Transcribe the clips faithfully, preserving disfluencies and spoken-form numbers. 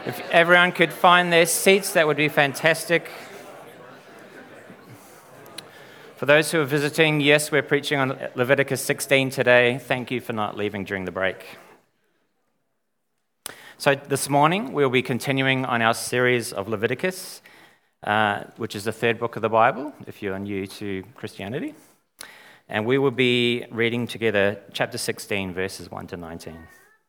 If everyone could find their seats, that would be fantastic. For those who are visiting, yes, we're preaching on Leviticus sixteen today. Thank you for not leaving during the break. So this morning, we'll be continuing on our series of Leviticus, uh, which is the third book of the Bible, if you're new to Christianity. And we will be reading together chapter sixteen, verses one to nineteen.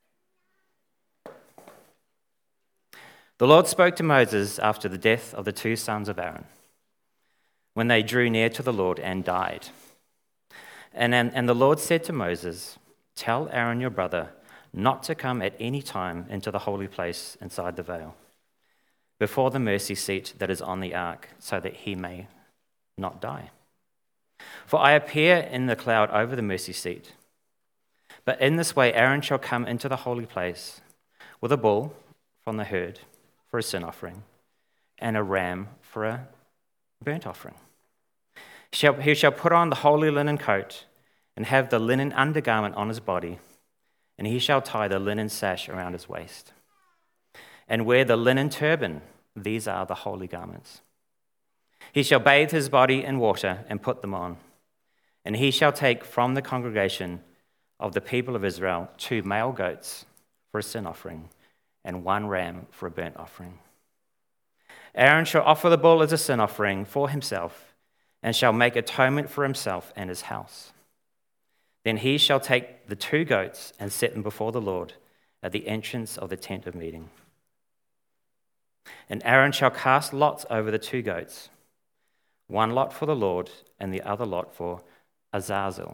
The Lord spoke to Moses after the death of the two sons of Aaron, when they drew near to the Lord and died. And, and, and the Lord said to Moses, "Tell Aaron your brother not to come at any time into the holy place inside the veil, before the mercy seat that is on the ark, so that he may not die. For I appear in the cloud over the mercy seat. But in this way Aaron shall come into the holy place with a bull from the herd for a sin offering, and a ram for a burnt offering. He shall put on the holy linen coat, and have the linen undergarment on his body, and he shall tie the linen sash around his waist, and wear the linen turban. These are the holy garments. He shall bathe his body in water and put them on, and he shall take from the congregation of the people of Israel two male goats for a sin offering, and one ram for a burnt offering. Aaron shall offer the bull as a sin offering for himself, and shall make atonement for himself and his house. Then he shall take the two goats and set them before the Lord at the entrance of the tent of meeting. And Aaron shall cast lots over the two goats, one lot for the Lord and the other lot for Azazel.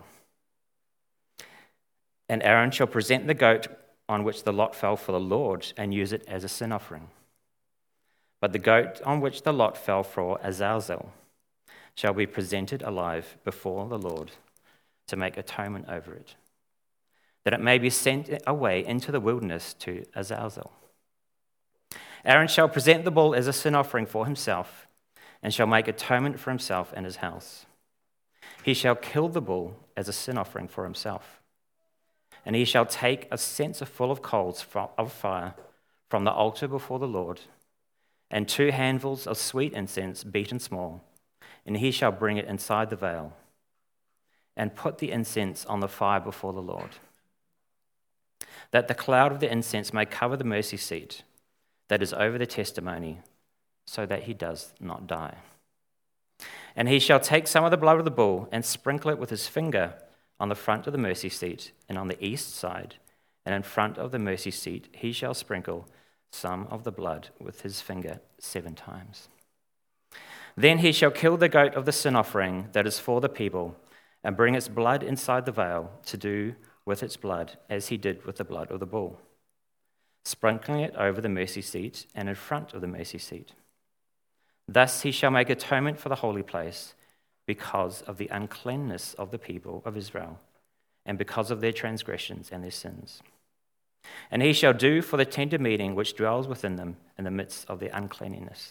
And Aaron shall present the goat on which the lot fell for the Lord, and use it as a sin offering. But the goat on which the lot fell for Azazel shall be presented alive before the Lord to make atonement over it, that it may be sent away into the wilderness to Azazel. Aaron shall present the bull as a sin offering for himself, and shall make atonement for himself and his house. He shall kill the bull as a sin offering for himself. And he shall take a censer full of coals of fire from the altar before the Lord, and two handfuls of sweet incense beaten small, and he shall bring it inside the veil, and put the incense on the fire before the Lord, that the cloud of the incense may cover the mercy seat that is over the testimony, so that he does not die. And he shall take some of the blood of the bull and sprinkle it with his finger on the front of the mercy seat and on the east side, and in front of the mercy seat he shall sprinkle some of the blood with his finger seven times. Then he shall kill the goat of the sin offering that is for the people, and bring its blood inside the veil to do with its blood as he did with the blood of the bull, sprinkling it over the mercy seat and in front of the mercy seat. Thus he shall make atonement for the holy place, because of the uncleanness of the people of Israel, and because of their transgressions and their sins. And he shall do for the tent of meeting which dwells within them in the midst of their uncleanness.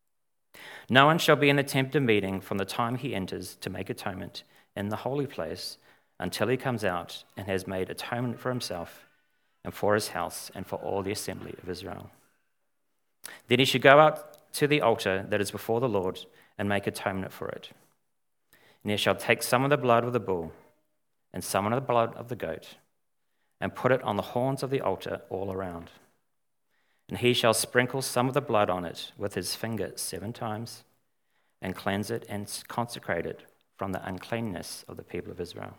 No one shall be in the tent of meeting from the time he enters to make atonement in the holy place until he comes out and has made atonement for himself and for his house and for all the assembly of Israel. Then he shall go out to the altar that is before the Lord and make atonement for it. And he shall take some of the blood of the bull and some of the blood of the goat, and put it on the horns of the altar all around. And he shall sprinkle some of the blood on it with his finger seven times, and cleanse it and consecrate it from the uncleanness of the people of Israel.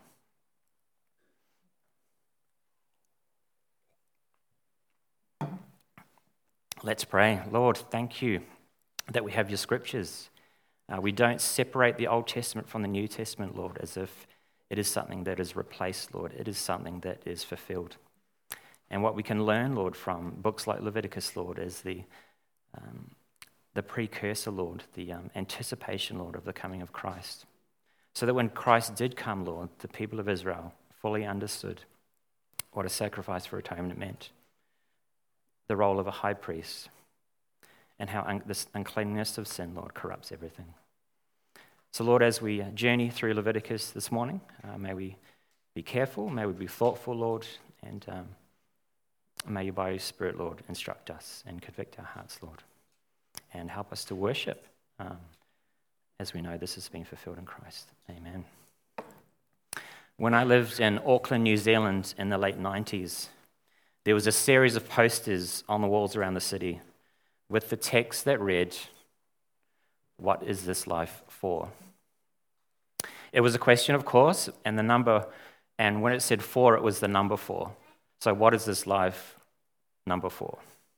Let's pray. Lord, thank you that we have your scriptures. Uh, we don't separate the Old Testament from the New Testament, Lord, as if it is something that is replaced, Lord. It is something that is fulfilled. And what we can learn, Lord, from books like Leviticus, Lord, is the um, the precursor, Lord, the um, anticipation, Lord, of the coming of Christ. So that when Christ did come, Lord, the people of Israel fully understood what a sacrifice for atonement meant, the role of a high priest, and how un- this uncleanness of sin, Lord, corrupts everything. So, Lord, as we journey through Leviticus this morning, uh, may we be careful, may we be thoughtful, Lord, and um, May you, by your Spirit, Lord, instruct us and convict our hearts, Lord, and help us to worship um, as we know this has been fulfilled in Christ. Amen. When I lived in Auckland, New Zealand in the late nineties, there was a series of posters on the walls around the city with the text that read, "What is this life for?" It was a question, of course, and the number, and when it said four, it was the number four. So what is this life number four?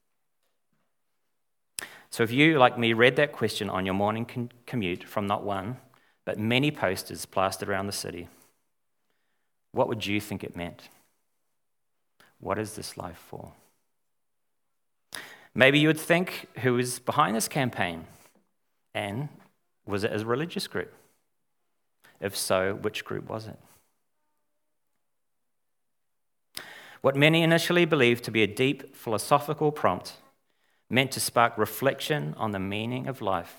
So if you, like me, read that question on your morning con- commute from not one, but many posters plastered around the city, what would you think it meant? What is this life for? Maybe you would think, who is behind this campaign? And was it a religious group? If so, which group was it? What many initially believed to be a deep philosophical prompt meant to spark reflection on the meaning of life,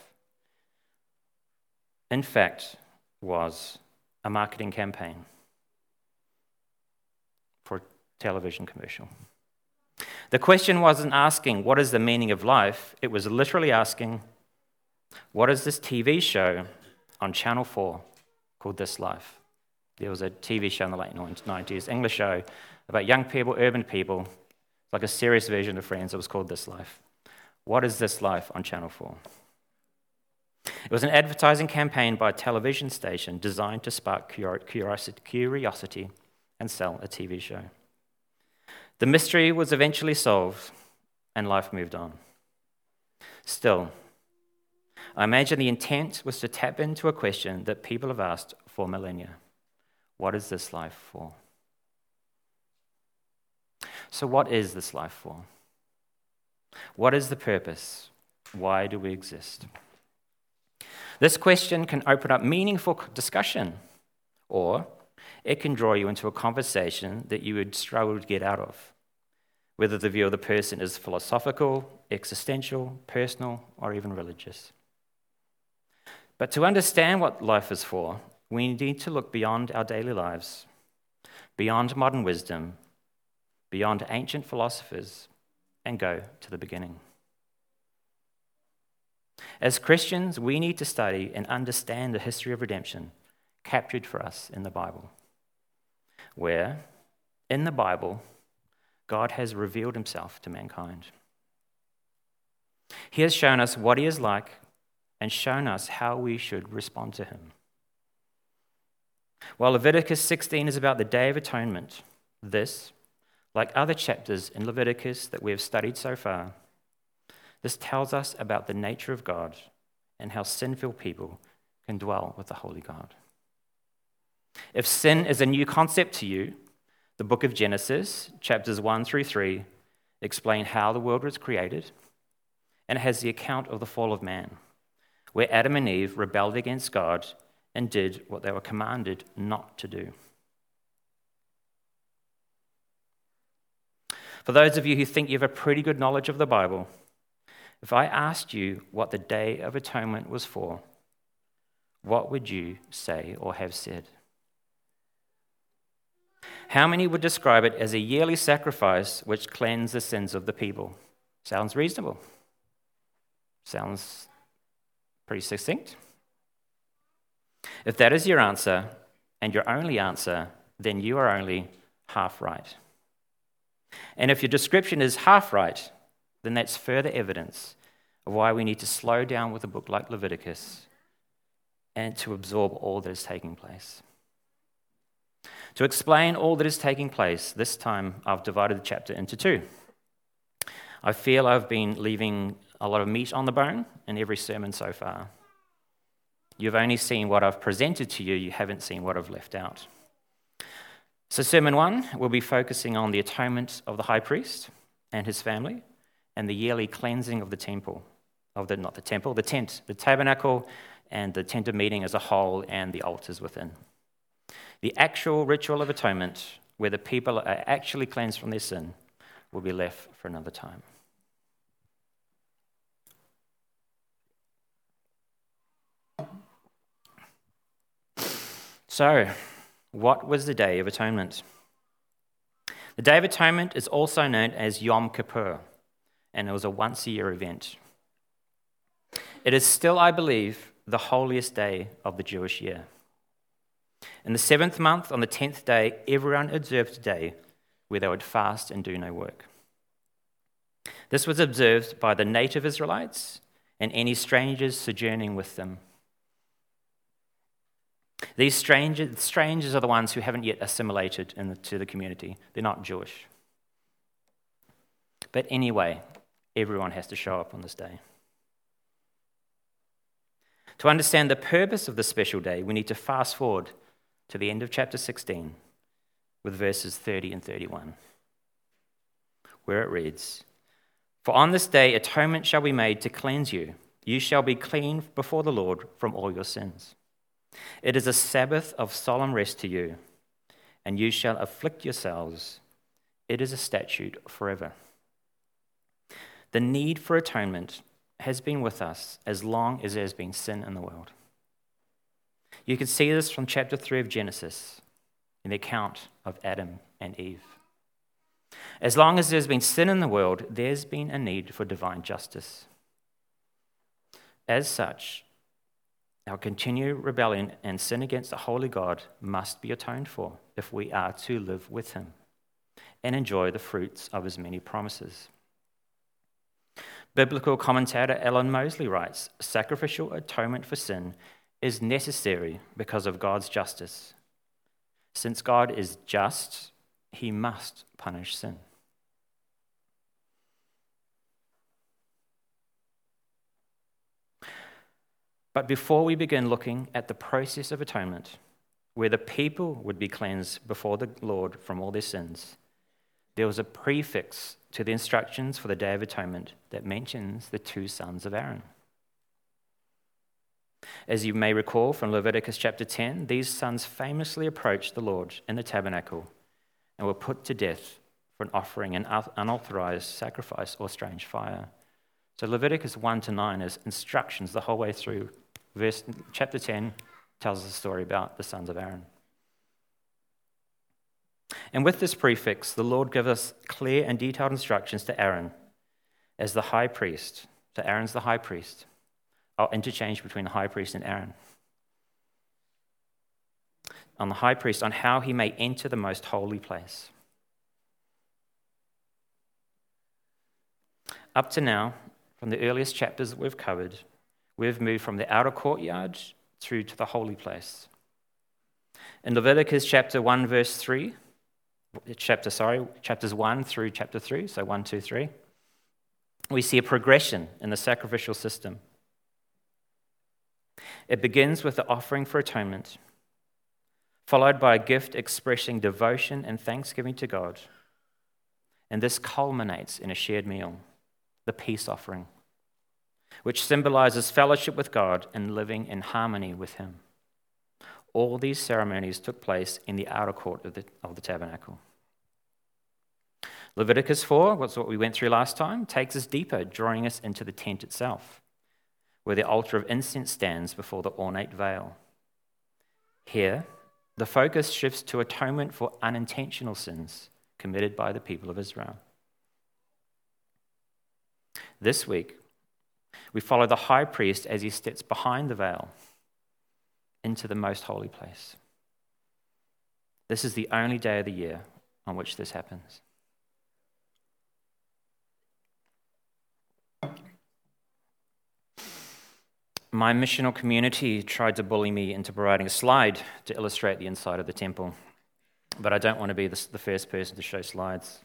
in fact, was a marketing campaign for a television commercial. The question wasn't asking, what is the meaning of life? It was literally asking, what is this T V show on Channel four called This Life? There was a T V show in the late nineties, English show, about young people, urban people, like a serious version of Friends. It was called This Life. What is this life on Channel four? It was an advertising campaign by a television station designed to spark curiosity and sell a T V show. The mystery was eventually solved, and life moved on. Still, I imagine the intent was to tap into a question that people have asked for millennia. What is this life for? So what is this life for? What is the purpose? Why do we exist? This question can open up meaningful discussion, or it can draw you into a conversation that you would struggle to get out of, whether the view of the person is philosophical, existential, personal, or even religious. But to understand what life is for, we need to look beyond our daily lives, beyond modern wisdom, beyond ancient philosophers, and go to the beginning. As Christians, we need to study and understand the history of redemption captured for us in the Bible, where, in the Bible, God has revealed himself to mankind. He has shown us what he is like and shown us how we should respond to him. While Leviticus sixteen is about the Day of Atonement, this, like other chapters in Leviticus that we have studied so far, this tells us about the nature of God and how sinful people can dwell with the holy God. If sin is a new concept to you, the book of Genesis, chapters one through three, explain how the world was created, and it has the account of the fall of man, where Adam and Eve rebelled against God and did what they were commanded not to do. For those of you who think you have a pretty good knowledge of the Bible, if I asked you what the Day of Atonement was for, what would you say or have said? How many would describe it as a yearly sacrifice which cleansed the sins of the people? Sounds reasonable. Sounds pretty succinct. If that is your answer, and your only answer, then you are only half right. And if your description is half right, then that's further evidence of why we need to slow down with a book like Leviticus and to absorb all that is taking place. To explain all that is taking place, this time I've divided the chapter into two. I feel I've been leaving a lot of meat on the bone in every sermon so far. You've only seen what I've presented to you, you haven't seen what I've left out. So sermon one, we'll be focusing on the atonement of the high priest and his family and the yearly cleansing of the temple, of the not the temple, the tent, the tabernacle and the tent of meeting as a whole and the altars within. The actual ritual of atonement, where the people are actually cleansed from their sin, will be left for another time. So, what was the Day of Atonement? The Day of Atonement is also known as Yom Kippur, and it was a once-a-year event. It is still, I believe, the holiest day of the Jewish year. In the seventh month, on the tenth day, everyone observed a day where they would fast and do no work. This was observed by the native Israelites and any strangers sojourning with them. These strangers, strangers are the ones who haven't yet assimilated into the community. They're not Jewish. But anyway, everyone has to show up on this day. To understand the purpose of this special day, we need to fast forward to the end of chapter sixteen with verses thirty and thirty-one, where it reads, "For on this day atonement shall be made to cleanse you. You shall be clean before the Lord from all your sins. It is a Sabbath of solemn rest to you, and you shall afflict yourselves. It is a statute forever." The need for atonement has been with us as long as there has been sin in the world. You can see this from chapter three of Genesis in the account of Adam and Eve. As long as there's been sin in the world, there's been a need for divine justice. As such, our continued rebellion and sin against the holy God must be atoned for if we are to live with him and enjoy the fruits of his many promises. Biblical commentator Alan Mosley writes, "Sacrificial atonement for sin is necessary because of God's justice. Since God is just, he must punish sin." But before we begin looking at the process of atonement, where the people would be cleansed before the Lord from all their sins, there was a prefix to the instructions for the Day of Atonement that mentions the two sons of Aaron. As you may recall from Leviticus chapter ten, these sons famously approached the Lord in the tabernacle and were put to death for an offering an unauthorized sacrifice or strange fire. So Leviticus one to nine is instructions the whole way through. Verse chapter ten tells us a story about the sons of Aaron. And with this prefix, the Lord gives us clear and detailed instructions to Aaron as the high priest. So Aaron's the high priest. I'll interchange between the high priest and Aaron. On the high priest, on how he may enter the most holy place. Up to now, from the earliest chapters that we've covered, we've moved from the outer courtyard through to the holy place. In Leviticus chapter one, verse three, chapter, sorry, chapters one through chapter three, so one, two, three, we see a progression in the sacrificial system. It begins with the offering for atonement, followed by a gift expressing devotion and thanksgiving to God. And this culminates in a shared meal, the peace offering, which symbolizes fellowship with God and living in harmony with him. All these ceremonies took place in the outer court of the, of the tabernacle. Leviticus four, what's what we went through last time, takes us deeper, drawing us into the tent itself, where the altar of incense stands before the ornate veil. Here, the focus shifts to atonement for unintentional sins committed by the people of Israel. This week, we follow the high priest as he steps behind the veil into the most holy place. This is the only day of the year on which this happens. My missional community tried to bully me into providing a slide to illustrate the inside of the temple, but I don't want to be the, the first person to show slides.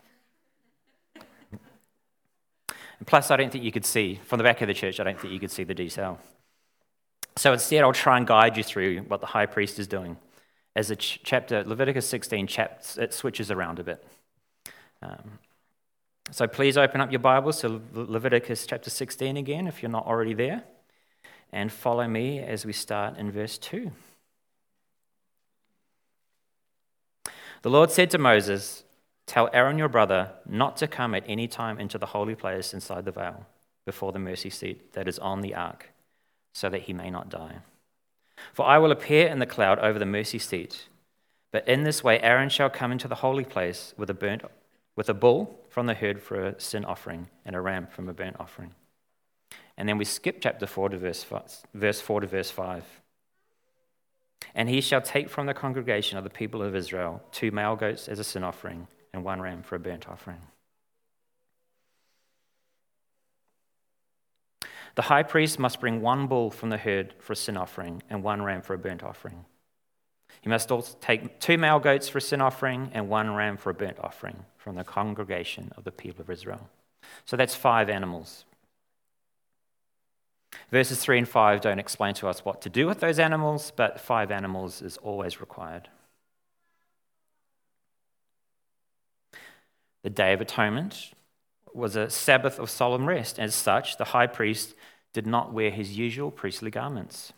And plus, I don't think you could see, from the back of the church, I don't think you could see the detail. So instead, I'll try and guide you through what the high priest is doing. As the ch- chapter, Leviticus sixteen, chaps, it switches around a bit. Um, so please open up your Bibles to Le- Leviticus chapter sixteen again, if you're not already there. And follow me as we start in verse two. The Lord said to Moses, "Tell Aaron your brother not to come at any time into the holy place inside the veil, before the mercy seat that is on the ark, so that he may not die. For I will appear in the cloud over the mercy seat, but in this way Aaron shall come into the holy place with a burnt with a bull from the herd for a sin offering and a ram from a burnt offering. And then we skip chapter four to verse five, verse four to verse five. And he shall take from the congregation of the people of Israel two male goats as a sin offering and one ram for a burnt offering. The high priest must bring one bull from the herd for a sin offering and one ram for a burnt offering. He must also take two male goats for a sin offering and one ram for a burnt offering from the congregation of the people of Israel. So that's five animals. Verses three and five don't explain to us what to do with those animals, but five animals is always required. The Day of Atonement was a Sabbath of solemn rest. As such, the high priest did not wear his usual priestly garments.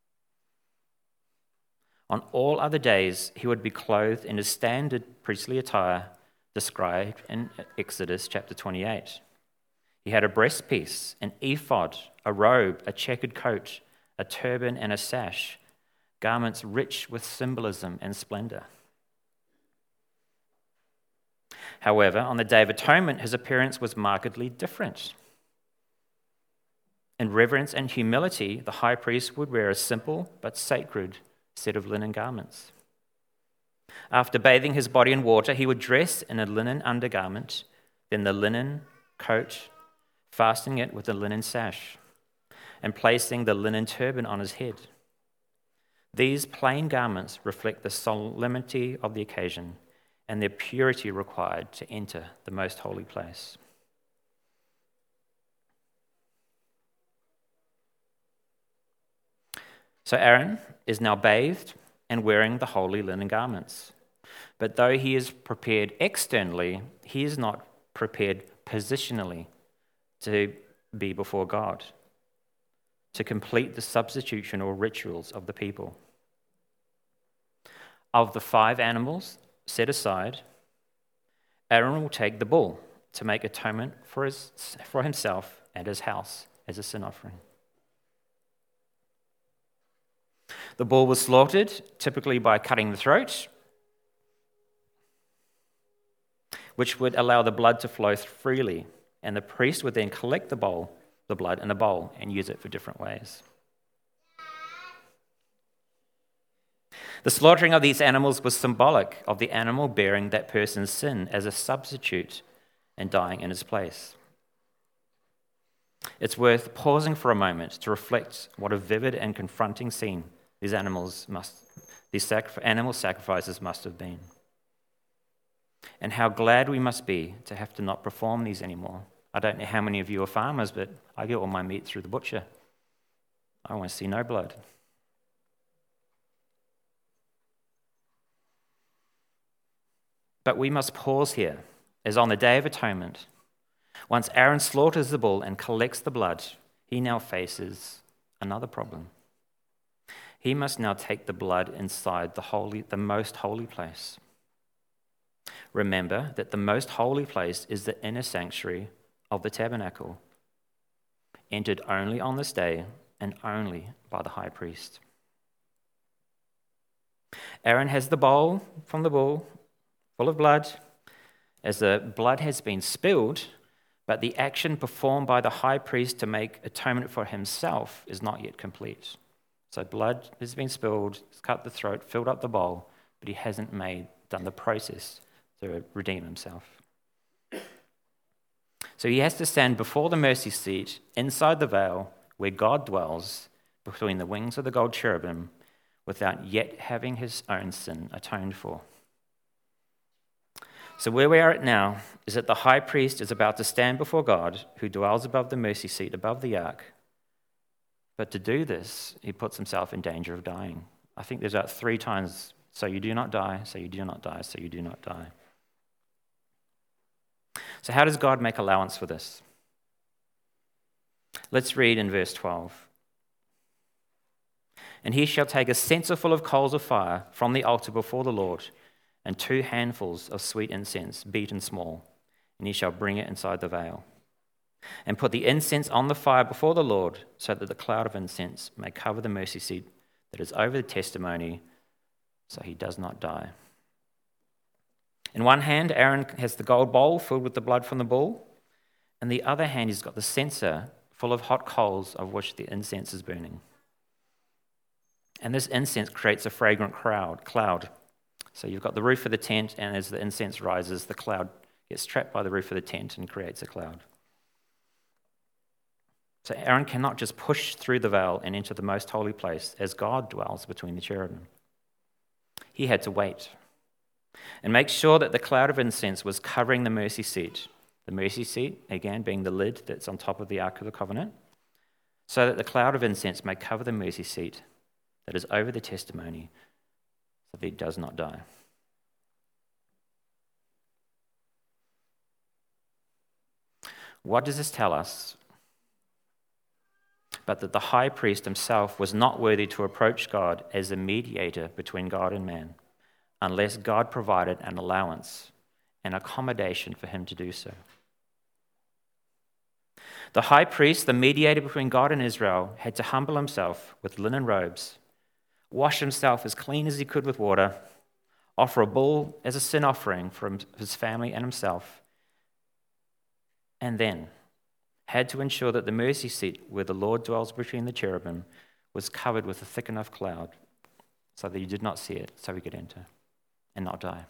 On all other days, he would be clothed in his standard priestly attire described in Exodus chapter twenty-eight. He had a breastpiece, an ephod, a robe, a checkered coat, a turban, and a sash, garments rich with symbolism and splendor. However, on the Day of Atonement, his appearance was markedly different. In reverence and humility, the high priest would wear a simple but sacred set of linen garments. After bathing his body in water, he would dress in a linen undergarment, then the linen coat, fastening it with a linen sash, and placing the linen turban on his head. These plain garments reflect the solemnity of the occasion and the purity required to enter the most holy place. So Aaron is now bathed and wearing the holy linen garments. But though he is prepared externally, he is not prepared positionally to be before God, to complete the substitutional rituals of the people. Of the five animals set aside, Aaron will take the bull to make atonement for his, for himself and his house as a sin offering. The bull was slaughtered, typically by cutting the throat, which would allow the blood to flow freely, and the priest would then collect the bowl, the blood in a bowl and use it for different ways. The slaughtering of these animals was symbolic of the animal bearing that person's sin as a substitute and dying in his place. It's worth pausing for a moment to reflect what a vivid and confronting scene these animals must, these sacri- animal sacrifices must have been. And how glad we must be to have to not perform these anymore. I don't know how many of you are farmers, but I get all my meat through the butcher. I want to see no blood. But we must pause here, as on the Day of Atonement, once Aaron slaughters the bull and collects the blood, he now faces another problem. He must now take the blood inside the holy, the most holy place. Remember that the most holy place is the inner sanctuary of the tabernacle, entered only on this day and only by the high priest. Aaron has the bowl from the bull full of blood. As the blood has been spilled, but the action performed by the high priest to make atonement for himself is not yet complete. So blood has been spilled, cut the throat, filled up the bowl, but he hasn't made done the process to redeem himself. So he has to stand before the mercy seat inside the veil where God dwells between the wings of the gold cherubim without yet having his own sin atoned for. So where we are at now is that the high priest is about to stand before God, who dwells above the mercy seat, above the ark. But to do this, he puts himself in danger of dying. I think there's about three times, so you do not die, so you do not die, so you do not die. So how does God make allowance for this? Let's read in verse twelve. And he shall take a censer full of coals of fire from the altar before the Lord, and two handfuls of sweet incense, beaten small, and he shall bring it inside the veil. And put the incense on the fire before the Lord, so that the cloud of incense may cover the mercy seat that is over the testimony, so he does not die. In one hand, Aaron has the gold bowl filled with the blood from the bull. In the other hand, he's got the censer full of hot coals of which the incense is burning. And this incense creates a fragrant crowd, cloud. So you've got the roof of the tent, and as the incense rises, the cloud gets trapped by the roof of the tent and creates a cloud. So Aaron cannot just push through the veil and enter the most holy place as God dwells between the cherubim. He had to wait and make sure that the cloud of incense was covering the mercy seat. The mercy seat, again, being the lid that's on top of the Ark of the Covenant, so that the cloud of incense may cover the mercy seat that is over the testimony, so that he does not die. What does this tell us? But that the high priest himself was not worthy to approach God as a mediator between God and man, unless God provided an allowance, an accommodation for him to do so. The high priest, the mediator between God and Israel, had to humble himself with linen robes, wash himself as clean as he could with water, offer a bull as a sin offering for his family and himself, and then had to ensure that the mercy seat where the Lord dwells between the cherubim was covered with a thick enough cloud so that you did not see it, so he could enter and not die.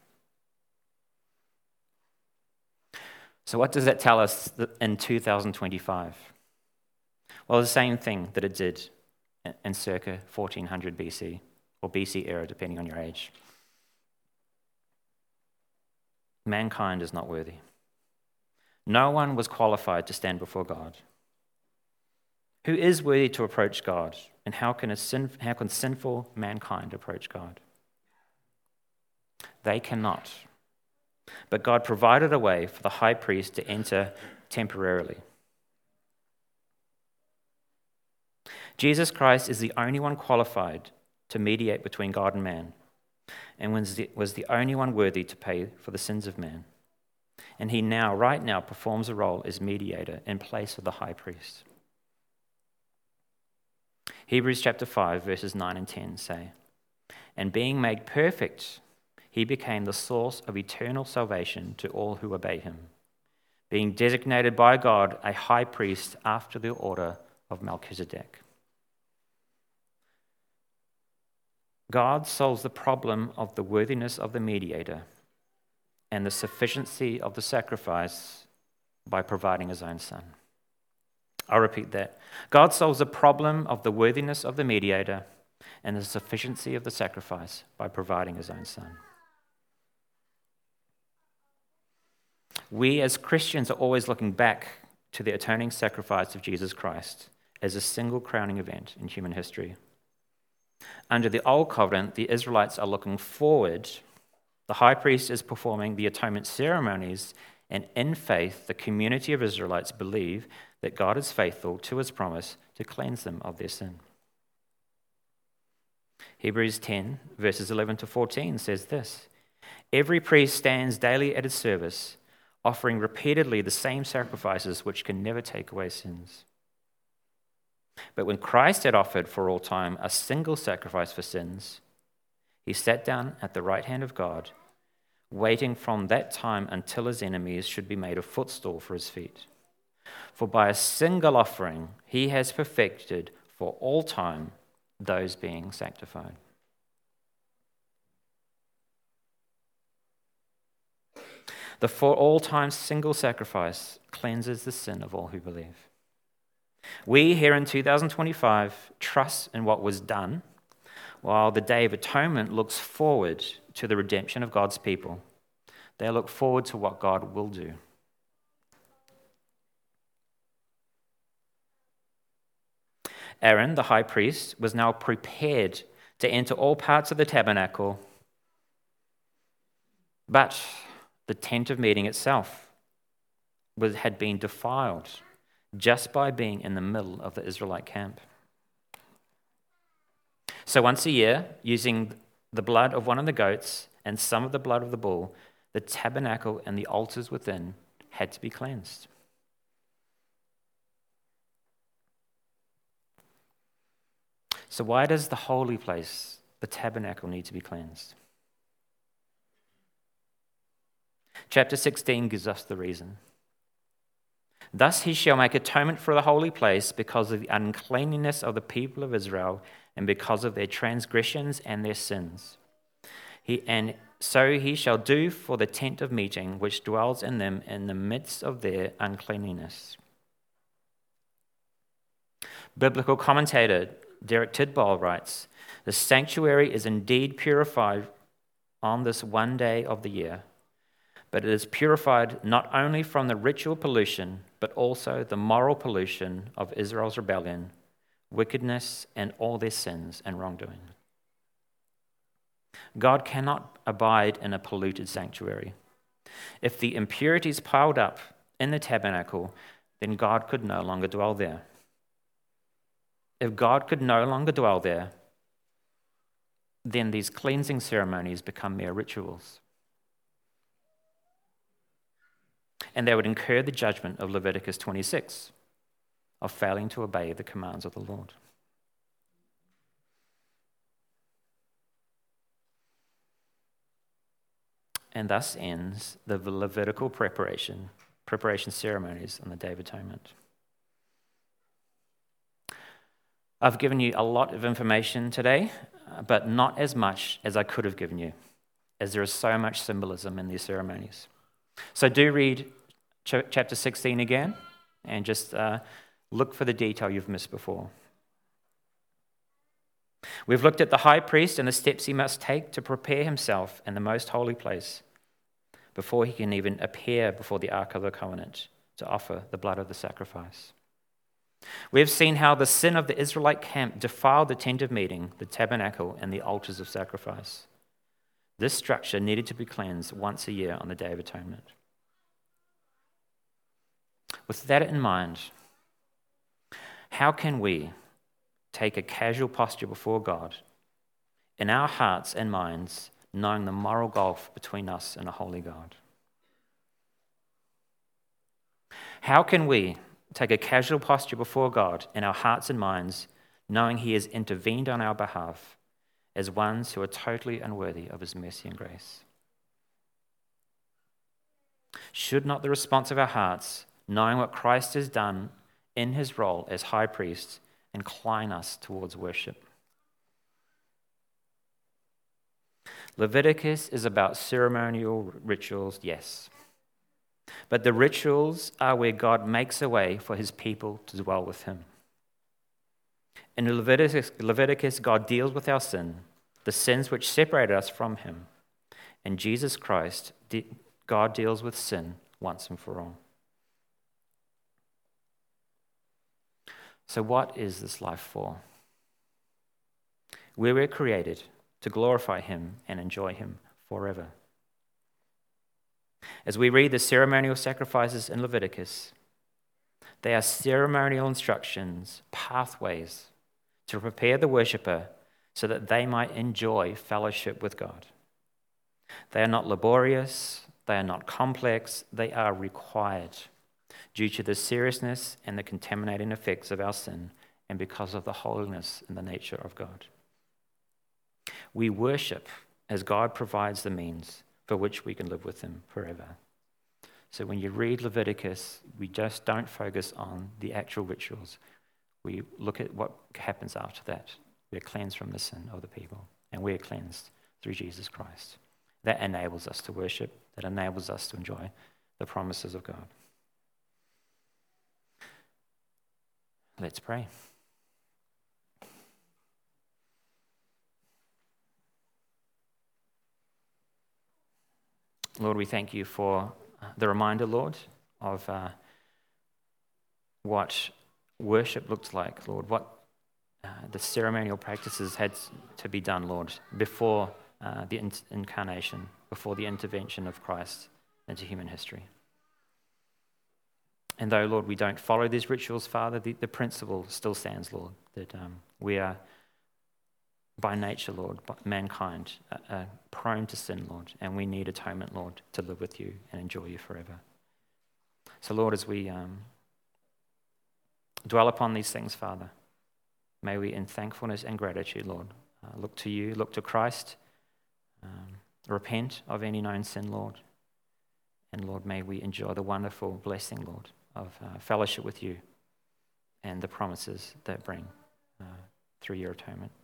So what does that tell us in two thousand twenty-five? Well, the same thing that it did in circa fourteen hundred B C, or B C era, depending on your age. Mankind is not worthy. No one was qualified to stand before God. Who is worthy to approach God? And how can, a sin, how can sinful mankind approach God? They cannot. But God provided a way for the high priest to enter temporarily. Jesus Christ is the only one qualified to mediate between God and man, and was the, was the only one worthy to pay for the sins of man. And he now, right now, performs a role as mediator in place of the high priest. Hebrews chapter five, verses nine and ten say, "And being made perfect, he became the source of eternal salvation to all who obey him, being designated by God a high priest after the order of Melchizedek." God solves the problem of the worthiness of the mediator and the sufficiency of the sacrifice by providing his own son. I'll repeat that. God solves the problem of the worthiness of the mediator and the sufficiency of the sacrifice by providing his own son. We as Christians are always looking back to the atoning sacrifice of Jesus Christ as a single crowning event in human history. Under the Old Covenant, the Israelites are looking forward. The high priest is performing the atonement ceremonies, and in faith, the community of Israelites believe that God is faithful to his promise to cleanse them of their sin. Hebrews ten, verses eleven to fourteen says this, "Every priest stands daily at his service, offering repeatedly the same sacrifices which can never take away sins. But when Christ had offered for all time a single sacrifice for sins, he sat down at the right hand of God, waiting from that time until his enemies should be made a footstool for his feet. For by a single offering he has perfected for all time those being sanctified." The for all time single sacrifice cleanses the sin of all who believe. We here in two thousand twenty-five trust in what was done, while the Day of Atonement looks forward to the redemption of God's people. They look forward to what God will do. Aaron, the high priest, was now prepared to enter all parts of the tabernacle, but the tent of meeting itself was, had been defiled just by being in the middle of the Israelite camp. So once a year, using the blood of one of the goats and some of the blood of the bull, the tabernacle and the altars within had to be cleansed. So why does the holy place, the tabernacle, need to be cleansed? Chapter sixteen gives us the reason. Thus he shall make atonement for the holy place because of the uncleanness of the people of Israel and because of their transgressions and their sins. He, and so he shall do for the tent of meeting which dwells in them in the midst of their uncleanness. Biblical commentator Derek Tidball writes, the sanctuary is indeed purified on this one day of the year, but it is purified not only from the ritual pollution, but also the moral pollution of Israel's rebellion, wickedness, and all their sins and wrongdoing. God cannot abide in a polluted sanctuary. If the impurities piled up in the tabernacle, then God could no longer dwell there. If God could no longer dwell there, then these cleansing ceremonies become mere rituals. And they would incur the judgment of Leviticus twenty-six, of failing to obey the commands of the Lord. And thus ends the Levitical preparation, preparation ceremonies on the Day of Atonement. I've given you a lot of information today, but not as much as I could have given you, as there is so much symbolism in these ceremonies. So do read ch- chapter sixteen again, and just uh, look for the detail you've missed before. We've looked at the high priest and the steps he must take to prepare himself in the most holy place before he can even appear before the Ark of the Covenant to offer the blood of the sacrifice. We have seen how the sin of the Israelite camp defiled the tent of meeting, the tabernacle, and the altars of sacrifice. This structure needed to be cleansed once a year on the Day of Atonement. With that in mind, how can we take a casual posture before God in our hearts and minds, knowing the moral gulf between us and a holy God? How can we take a casual posture before God in our hearts and minds, knowing he has intervened on our behalf as ones who are totally unworthy of his mercy and grace? Should not the response of our hearts, knowing what Christ has done in his role as high priest, incline us towards worship? Leviticus is about ceremonial rituals, yes. But the rituals are where God makes a way for his people to dwell with him. In Leviticus, Leviticus, God deals with our sin, the sins which separate us from him. In Jesus Christ, God deals with sin once and for all. So what is this life for? We were created to glorify him and enjoy him forever. As we read the ceremonial sacrifices in Leviticus, they are ceremonial instructions, pathways to prepare the worshipper so that they might enjoy fellowship with God. They are not laborious, they are not complex, they are required due to the seriousness and the contaminating effects of our sin and because of the holiness and the nature of God. We worship as God provides the means for which we can live with him forever. So when you read Leviticus, we just don't focus on the actual rituals. We look at what happens after that. We're cleansed from the sin of the people, and we're cleansed through Jesus Christ. That enables us to worship, that enables us to enjoy the promises of God. Let's pray. Lord, we thank you for the reminder, Lord, of uh, what worship looked like, Lord, what uh, the ceremonial practices had to be done, Lord, before uh, the in- incarnation, before the intervention of Christ into human history. And though, Lord, we don't follow these rituals, Father, the, the principle still stands, Lord, that um, we are by nature, Lord, mankind, uh, uh, prone to sin, Lord, and we need atonement, Lord, to live with you and enjoy you forever. So, Lord, as we um, dwell upon these things, Father, may we in thankfulness and gratitude, Lord, uh, look to you, look to Christ, um, repent of any known sin, Lord, And Lord, may we enjoy the wonderful blessing, Lord, of uh, fellowship with you and the promises that bring uh, through your atonement.